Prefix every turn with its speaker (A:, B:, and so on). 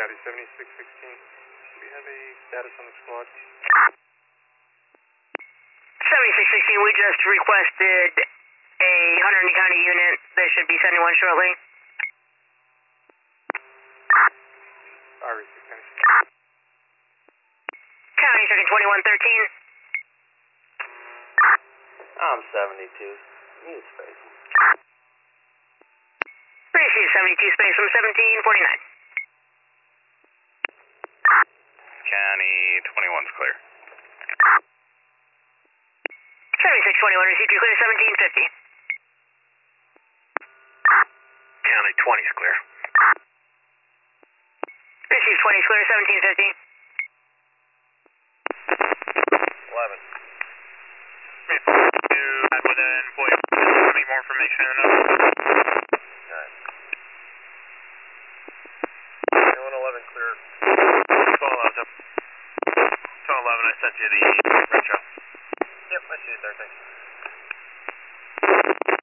A: County 7616. Do we have a status on the squad?
B: 7616, we just requested a Hunterdon County unit. They should be sending one shortly.
A: Iris County.
B: County checking 2113.
C: I'm 72. Need space.
B: Receive 72 space from 1749.
D: County 21's clear.
B: 7621, received you clear 1750.
D: County 20's clear.
B: Received 20 clear 1750.
D: 11. Within point. Any more information or nothing?
C: Alright. 11 clear.
D: 12 11. 12 11, I sent you the retro.
C: Yep, I see it there, thanks.